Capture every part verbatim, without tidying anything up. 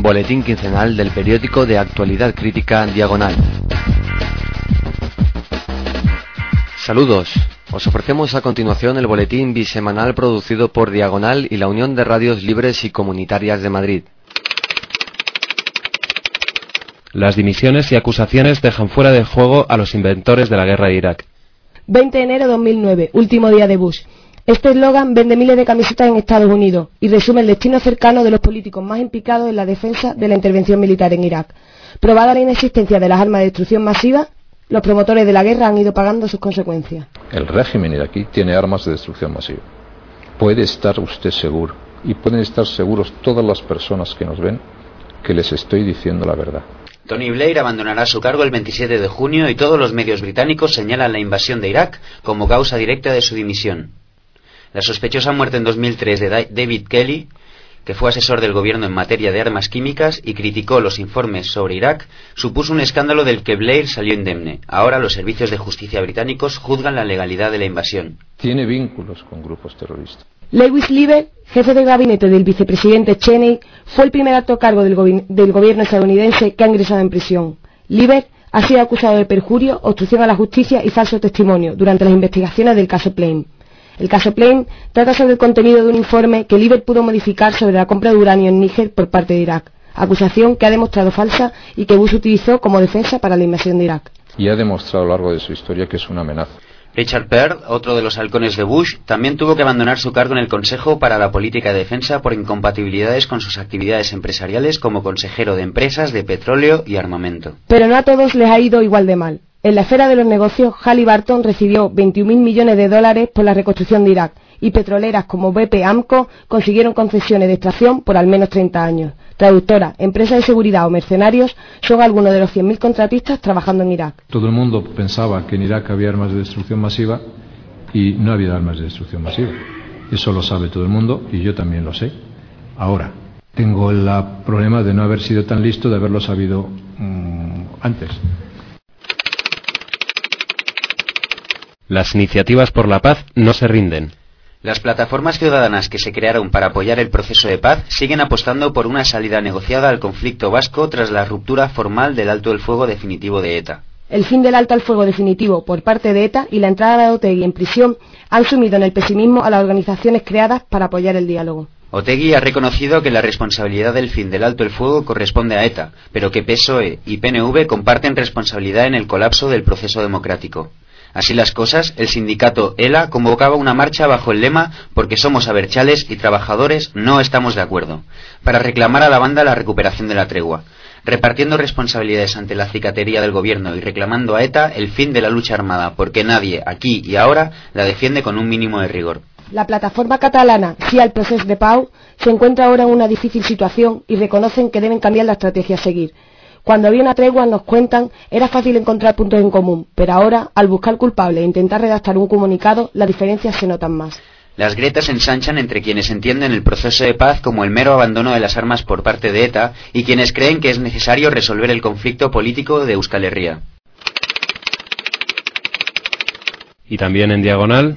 boletín quincenal del periódico de actualidad crítica Diagonal. Saludos, os ofrecemos a continuación el boletín bisemanal producido por Diagonal y la Unión de Radios Libres y Comunitarias de Madrid. Las dimisiones y acusaciones dejan fuera de juego a los inventores de la guerra de Irak. veinte de enero de dos mil nueve, último día de Bush. Este eslogan vende miles de camisetas en Estados Unidos y resume el destino cercano de los políticos más implicados en la defensa de la intervención militar en Irak. Probada la inexistencia de las armas de destrucción masiva, los promotores de la guerra han ido pagando sus consecuencias. El régimen iraquí tiene armas de destrucción masiva. Puede estar usted seguro, y pueden estar seguros todas las personas que nos ven, que les estoy diciendo la verdad. Tony Blair abandonará su cargo el veintisiete de junio y todos los medios británicos señalan la invasión de Irak como causa directa de su dimisión. La sospechosa muerte en dos mil tres de David Kelly, que fue asesor del gobierno en materia de armas químicas y criticó los informes sobre Irak, supuso un escándalo del que Blair salió indemne. Ahora los servicios de justicia británicos juzgan la legalidad de la invasión. Tiene vínculos con grupos terroristas. Lewis Lieber, jefe de gabinete del vicepresidente Cheney, fue el primer alto cargo del, gobi- del gobierno estadounidense que ha ingresado en prisión. Lieber ha sido acusado de perjurio, obstrucción a la justicia y falso testimonio durante las investigaciones del caso Plane. El caso Plane trata sobre el contenido de un informe que Lieber pudo modificar sobre la compra de uranio en Níger por parte de Irak, acusación que ha demostrado falsa y que Bush utilizó como defensa para la invasión de Irak. Y ha demostrado a lo largo de su historia que es una amenaza. Richard Pearl, otro de los halcones de Bush, también tuvo que abandonar su cargo en el Consejo para la Política de Defensa por incompatibilidades con sus actividades empresariales como consejero de empresas de petróleo y armamento. Pero no a todos les ha ido igual de mal. En la esfera de los negocios, Halliburton recibió veintiún mil millones de dólares por la reconstrucción de Irak y petroleras como B P Amco consiguieron concesiones de extracción por al menos treinta años. Traductora, empresas de seguridad o mercenarios son algunos de los cien mil contratistas trabajando en Irak. Todo el mundo pensaba que en Irak había armas de destrucción masiva y no había armas de destrucción masiva. Eso lo sabe todo el mundo y yo también lo sé. Ahora, tengo el problema de no haber sido tan listo, de haberlo sabido mmm, antes. Las iniciativas por la paz no se rinden. Las plataformas ciudadanas que se crearon para apoyar el proceso de paz siguen apostando por una salida negociada al conflicto vasco tras la ruptura formal del alto el fuego definitivo de ETA. El fin del alto al fuego definitivo por parte de ETA y la entrada de Otegi en prisión han sumido en el pesimismo a las organizaciones creadas para apoyar el diálogo. Otegi ha reconocido que la responsabilidad del fin del alto el fuego corresponde a ETA, pero que P S O E y P N V comparten responsabilidad en el colapso del proceso democrático. Así las cosas, el sindicato ELA convocaba una marcha bajo el lema «Porque somos abertzales y trabajadores no estamos de acuerdo», para reclamar a la banda la recuperación de la tregua, repartiendo responsabilidades ante la cicatería del gobierno y reclamando a ETA el fin de la lucha armada, porque nadie, aquí y ahora, la defiende con un mínimo de rigor. La plataforma catalana Sí al Procés de Pau se encuentra ahora en una difícil situación y reconocen que deben cambiar la estrategia a seguir. Cuando había una tregua, nos cuentan, era fácil encontrar puntos en común, pero ahora, al buscar culpables e intentar redactar un comunicado, las diferencias se notan más. Las grietas se ensanchan entre quienes entienden el proceso de paz como el mero abandono de las armas por parte de ETA y quienes creen que es necesario resolver el conflicto político de Euskal Herria. Y también en Diagonal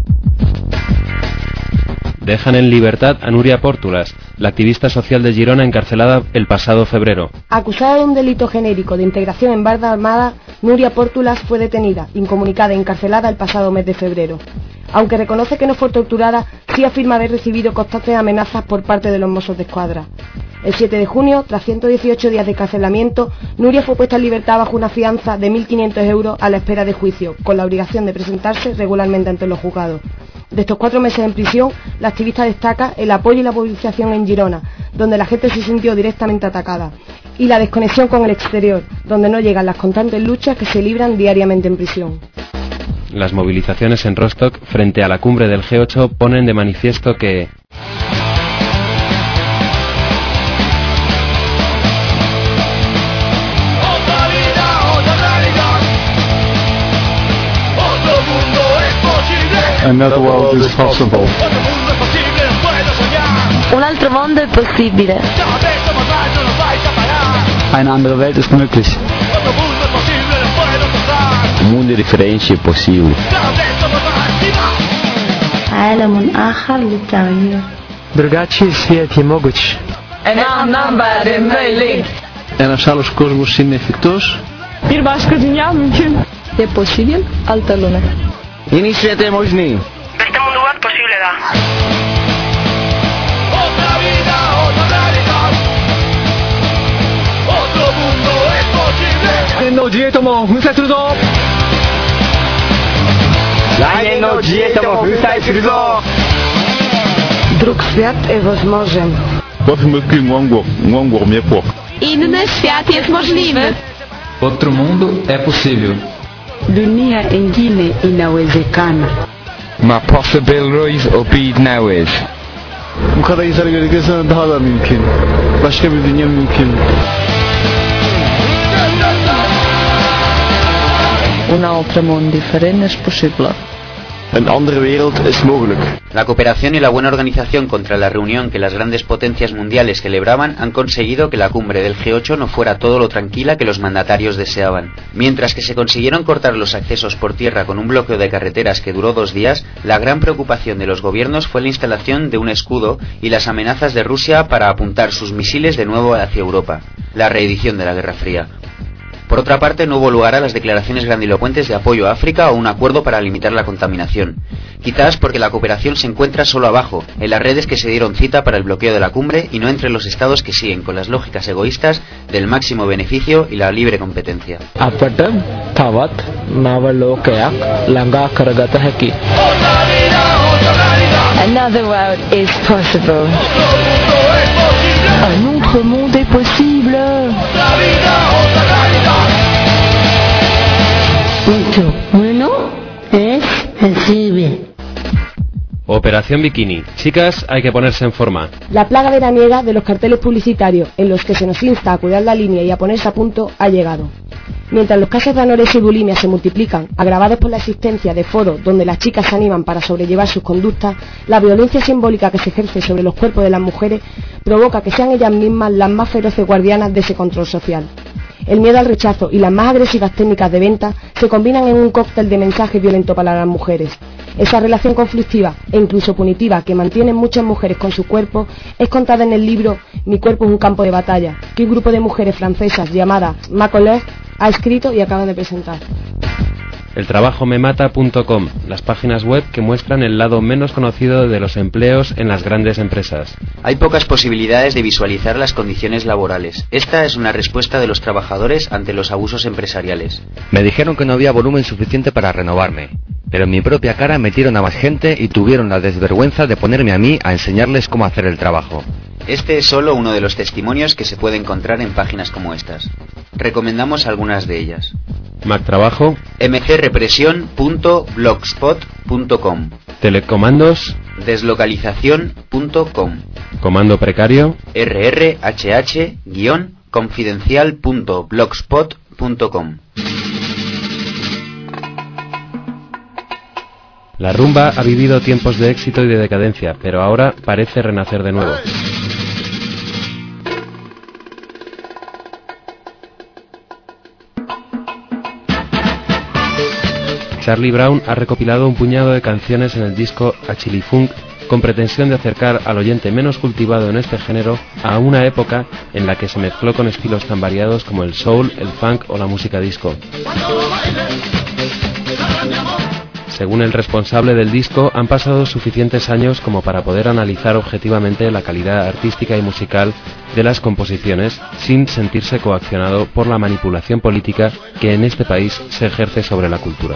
dejan en libertad a Nuria Pórtulas, la activista social de Girona encarcelada el pasado febrero. Acusada de un delito genérico de integración en banda armada, Nuria Pórtulas fue detenida, incomunicada y encarcelada el pasado mes de febrero. Aunque reconoce que no fue torturada, sí afirma haber recibido constantes amenazas por parte de los Mossos de Escuadra. El siete de junio, tras ciento dieciocho días de encarcelamiento, Nuria fue puesta en libertad bajo una fianza de mil quinientos euros a la espera de juicio, con la obligación de presentarse regularmente ante los juzgados. De estos cuatro meses en prisión, la activista destaca el apoyo y la movilización en Girona, donde la gente se sintió directamente atacada, y la desconexión con el exterior, donde no llegan las constantes luchas que se libran diariamente en prisión. Las movilizaciones en Rostock frente a la cumbre del G ocho ponen de manifiesto que Another world is possible. Un altro mondo è possibile. Eine andere Welt ist möglich. Un mundo diferente é possível. عالم آخر للتغيير. Другачий світ є могуч. een aannaambaar en möjlig. En er zal os cosmos significtos. Bir başka dünya mümkün. E posibil altă lume. Iniciate možný. Este mundu bat posible da. Otra vida, otra realidad. Otro mundo es posible. 来年の自衛とも粉砕するぞ。 来年の自衛とも粉砕するぞ。 Drug świat e возможен. Inny świat jest możliwy. Outro mundo é possível. Dunia ingine inawezekana. Ma possibilities obid newiz. Bu kadar insan gerekirse daha da mümkün. Başka bir dünya mümkün. Un altre món diferent és possible. Een andere wereld is mogelijk. La cooperación y la buena organización contra la reunión que las grandes potencias mundiales celebraban han conseguido que la cumbre del G ocho no fuera todo lo tranquila que los mandatarios deseaban. Mientras que se consiguieron cortar los accesos por tierra con un bloqueo de carreteras que duró dos días, la gran preocupación de los gobiernos fue la instalación de un escudo y las amenazas de Rusia para apuntar sus misiles de nuevo hacia Europa. La reedición de la Guerra Fría. Por otra parte, no hubo lugar a las declaraciones grandilocuentes de apoyo a África o un acuerdo para limitar la contaminación. Quizás porque la cooperación se encuentra solo abajo, en las redes que se dieron cita para el bloqueo de la cumbre y no entre los estados que siguen con las lógicas egoístas del máximo beneficio y la libre competencia. Another world is possible. Un autre monde est possible. Mucho bueno es posible. Operación Bikini. Chicas, hay que ponerse en forma. La plaga veraniega de los carteles publicitarios en los que se nos insta a cuidar la línea y a ponerse a punto ha llegado. Mientras los casos de anorexia y bulimia se multiplican, agravados por la existencia de foros donde las chicas se animan para sobrellevar sus conductas, la violencia simbólica que se ejerce sobre los cuerpos de las mujeres provoca que sean ellas mismas las más feroces guardianas de ese control social. El miedo al rechazo y las más agresivas técnicas de venta se combinan en un cóctel de mensajes violentos para las mujeres. Esa relación conflictiva e incluso punitiva que mantienen muchas mujeres con su cuerpo es contada en el libro Mi cuerpo es un campo de batalla, que un grupo de mujeres francesas llamadas Macolère ha escrito y acaban de presentar. El trabajo me mata punto com, las páginas web que muestran el lado menos conocido de los empleos en las grandes empresas. Hay pocas posibilidades de visualizar las condiciones laborales. Esta es una respuesta de los trabajadores ante los abusos empresariales. Me dijeron que no había volumen suficiente para renovarme, pero en mi propia cara metieron a más gente y tuvieron la desvergüenza de ponerme a mí a enseñarles cómo hacer el trabajo. Este es solo uno de los testimonios que se puede encontrar en páginas como estas. Recomendamos algunas de ellas. Mac Trabajo, m c represión punto blogspot punto com, Telecomandos, deslocalización punto com, Comando Precario, r r h h guion confidencial punto blogspot punto com. La rumba ha vivido tiempos de éxito y de decadencia, pero ahora parece renacer de nuevo. Charlie Brown ha recopilado un puñado de canciones en el disco Achilli Funk con pretensión de acercar al oyente menos cultivado en este género a una época en la que se mezcló con estilos tan variados como el soul, el funk o la música disco. Según el responsable del disco, han pasado suficientes años como para poder analizar objetivamente la calidad artística y musical de las composiciones sin sentirse coaccionado por la manipulación política que en este país se ejerce sobre la cultura.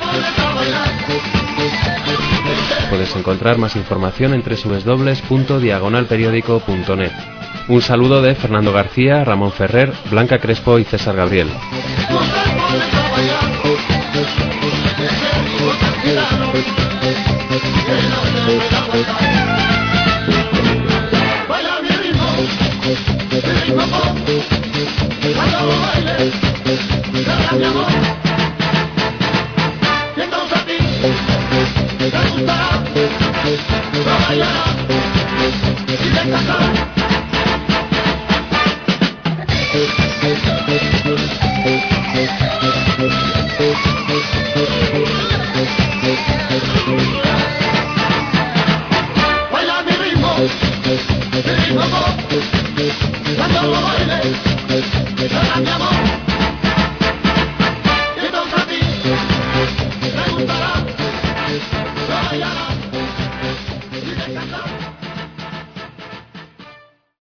Puedes encontrar más información en doble u doble u doble u punto diagonal periódico punto net. Un saludo de Fernando García, Ramón Ferrer, Blanca Crespo y César Gabriel. Baila mi ritmo, mi ritmo. solo baile, llora mi amor. Y entonces a ti, preguntarás, lo bailarás.